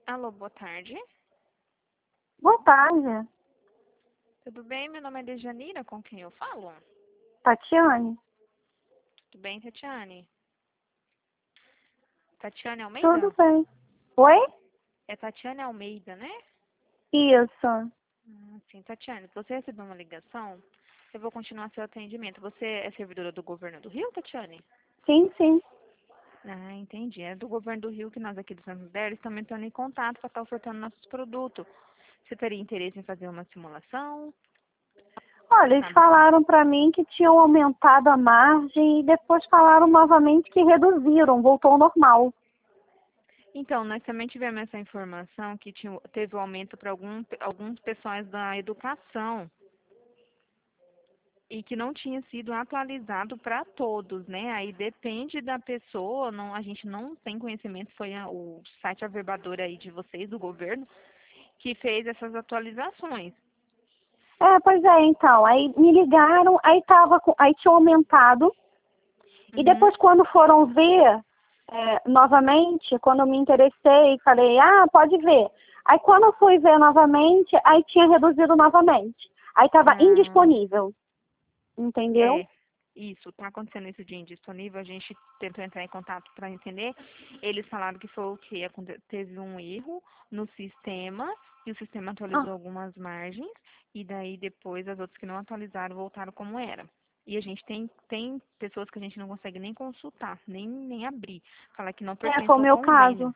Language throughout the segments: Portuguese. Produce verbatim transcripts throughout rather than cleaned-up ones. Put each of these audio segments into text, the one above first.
Alô, boa tarde. Boa tarde, Tudo bem? Meu nome é Dejanira, com quem eu falo? Tatiane. Tudo bem, Tatiane? Tatiane Tudo Almeida? bem? Oi? É Tatiane Almeida, né? Isso. Ah, sim, Tatiane, você recebeu uma ligação? Eu vou continuar seu atendimento. Você é servidora do governo do Rio, Tatiane? Sim, sim. Ah, entendi. É do governo do Rio que nós aqui do Santos Deres estamos entrando em contato para estar ofertando nossos produtos. Você teria interesse em fazer uma simulação? Olha, Você eles sabe como? falaram pra mim que tinham aumentado a margem e depois falaram novamente que reduziram, voltou ao normal. Então, nós também tivemos essa informação que tinha, teve um aumento para algum, alguns pessoais da educação e que não tinha sido atualizado para todos, né? Aí depende da pessoa, não, a gente não tem conhecimento, foi a- o site averbador aí de vocês, do governo, que fez essas atualizações. É, pois é, então. Aí me ligaram, aí tava com, aí tinha aumentado. E Uhum. depois quando foram ver é, novamente, quando eu me interessei, falei, ah, pode ver. Aí quando eu fui ver novamente, aí tinha reduzido novamente. Aí estava Ah, indisponível, entendeu? é, isso, está acontecendo isso de indisponível, a gente tentou entrar em contato para entender. Eles falaram que foi o quê? Aconte- Teve um erro no sistema, e o sistema atualizou algumas margens, e daí depois as outras que não atualizaram voltaram como era. E a gente tem, tem pessoas que a gente não consegue nem consultar, nem, nem abrir. Fala que não É, pertence foi o ao meu convênio. caso.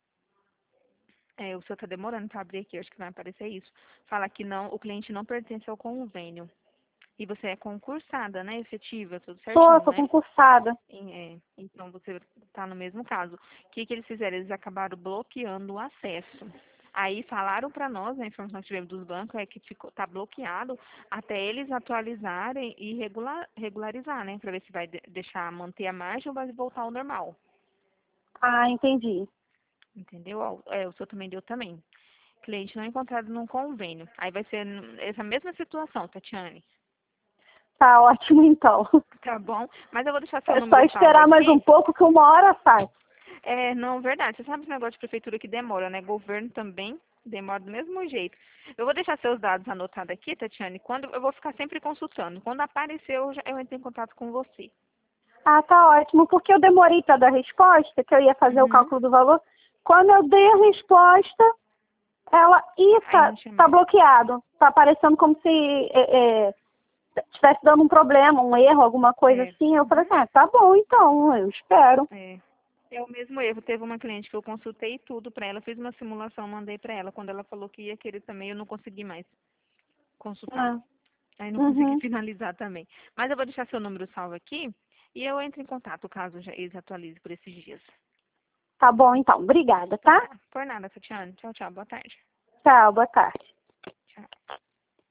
É, o senhor está demorando para abrir aqui, acho que vai aparecer isso. Fala que não, o cliente não pertence ao convênio. E você é concursada, né? Efetiva, tudo Sou, certinho, sou né? concursada. Em- é, então você está no mesmo caso. O que, que eles fizeram? Eles acabaram bloqueando o acesso. Aí falaram para nós, a informação que tivemos dos bancos é que está bloqueado até eles atualizarem e regular, regularizar, né? Para ver se vai de- deixar manter a margem ou vai voltar ao normal. Ah, entendi. Entendeu? Ó, É, o senhor também deu também. Cliente não encontrado num convênio. Aí vai ser n- essa mesma situação, Tatiane. Tá ótimo então. Tá bom? Mas eu vou deixar seu É só número salvo esperar mais um aqui. pouco que uma hora sai. É, não, verdade. Você sabe esse negócio de prefeitura que demora, né? Governo também demora do mesmo jeito. Eu vou deixar seus dados anotados aqui, Tatiane. Quando eu vou ficar sempre consultando. Quando aparecer, eu, já, eu entro em contato com você. Ah, tá ótimo, porque eu demorei para dar a resposta, que eu ia fazer o Uhum. cálculo do valor. Quando eu dei a resposta, ela, ih, Aí tá, não tinha tá mais. bloqueado. Tá aparecendo como se é, é, tivesse dando um problema, um erro, alguma coisa É. assim. Eu falei Uhum. assim, ah, tá bom então, eu espero. É. É o mesmo erro. Teve uma cliente que eu consultei tudo pra ela, fiz uma simulação, mandei pra ela. Quando ela falou que ia querer também, eu não consegui mais consultar. Ah, Aí não consegui uhum. finalizar também. Mas eu vou deixar seu número salvo aqui e eu entro em contato caso já eles atualizem por esses dias. Tá bom então, obrigada, Então tá? tá. Por nada, Tatiana. Tchau, tchau. Boa tarde. Tchau, boa tarde.